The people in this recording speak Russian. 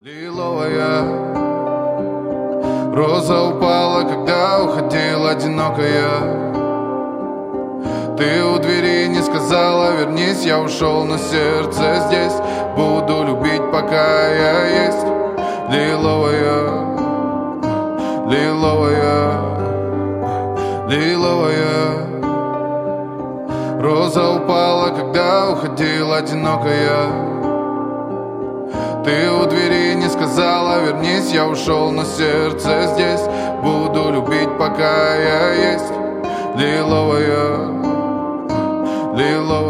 Лиловая роза упала, когда уходила одинокая. Ты у двери не сказала вернись, я ушел, но сердце здесь. Буду любить, пока я есть. Лиловая, лиловая, лиловая роза упала, когда уходила одинокая. Ты у двери не сказала вернись, я ушел, но сердце здесь. Буду любить, пока я есть. Лиловая, лиловая.